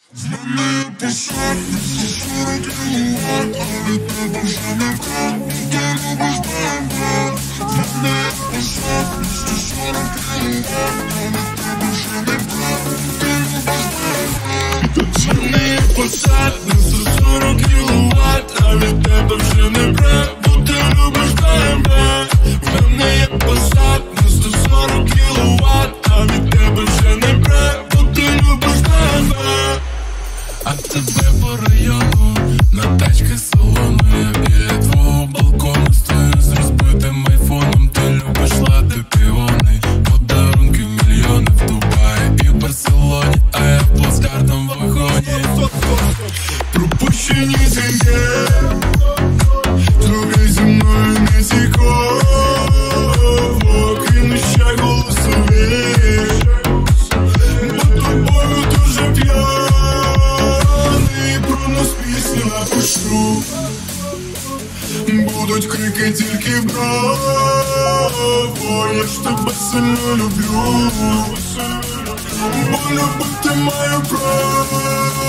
Мене посадниця 40 кіловат, а від тебе вже не кров, ти любиш мене. Мене посадниця 40 кіловат, а від тебе вже не кров, ти любиш мене. Мене посадниця 40 кіловат, а від тебе вже не кров, ти любиш мене. Мене є посадниця 40 кіловат, а від тебе вже не кров, ти любиш мене. А тебе по району, на тачки соломи. Я біля твого балкону стою з розбитим айфоном. Ти любиш лати піони, подарунки мільйони в Дубаї і в Барселоні, а я в плацкартом в вагоні. Пропущені дзвінки, тобі зі мною не цікаво, крім ще голосові, бо тобою дуже п'яний. Про нас пісні напишу, будуть крики тільки вбраво. Я ж тебе сильно люблю, бо любити маю право.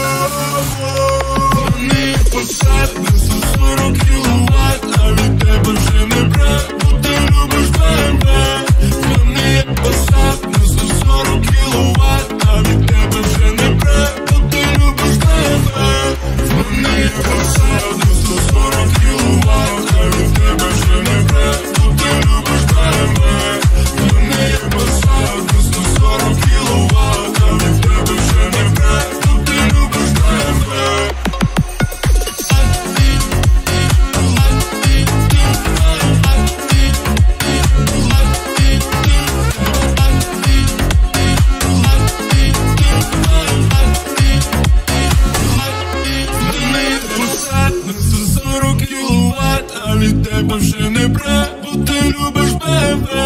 Мене посадниця 40 кіловат, а від тебе вже не брат, бо ти любиш мене. Мене посадниця 40 кіловат, а від тебе вже не брат, бо ти любиш мене. Мене посадниця 40 кіловат, а від тебе вже не брат, бо ти любиш мене. Мене посадниця 40 кіловат, а від тебе вже не брат, бо ти любиш мене. Посадниця 40 кіловат, а від тебе вже не брат, бо ти любиш мене.